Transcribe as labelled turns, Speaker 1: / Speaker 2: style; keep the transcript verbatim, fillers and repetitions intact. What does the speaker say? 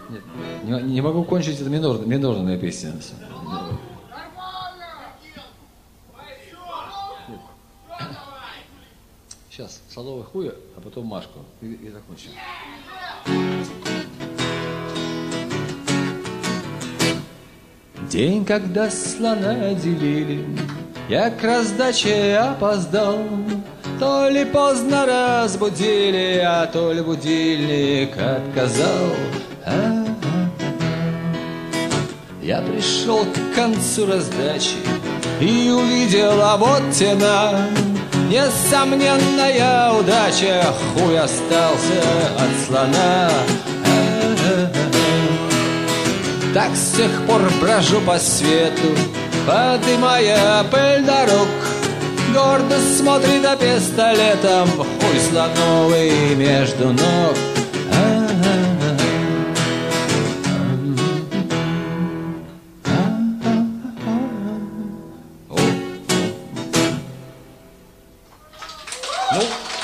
Speaker 1: Нет, не, не могу кончить, это минор, минорная песня. Сейчас, соловый хуя, а потом Машку. И, и закончим. День, когда слона делили, я к раздаче опоздал. То ли поздно разбудили, а то ли будильник отказал. А-а-а. Я пришел к концу раздачи и увидел, а вот тена. Несомненная удача, хуй остался от слона. А-а-а. Так с тех пор брожу по свету, подымая пыль дорог. Гордо смотрит а пистолетом хуй слоновый между ног. Ну,